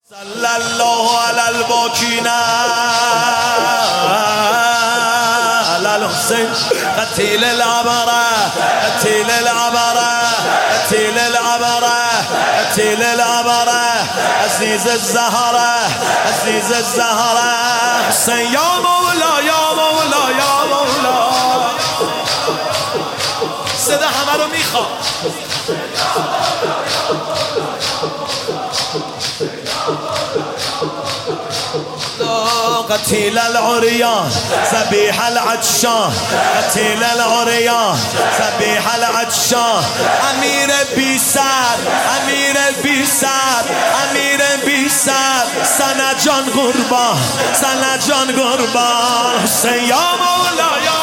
صلى الله على الباكين على الحسين قتيل العبرة قتيل العبرة قتيل العبرة قتيل العبرة عزيز الزهرة عزيز الزهرة حسين يا مولا يا مولا يا مولا صدا همه رو میخوام قتيل العريان سبيح العطشان قتيل العريان سبيح العطشان امير بيسار امير بيسار امير بيسار سنة جان قربان سنة جان قربان حسين يا مولا يا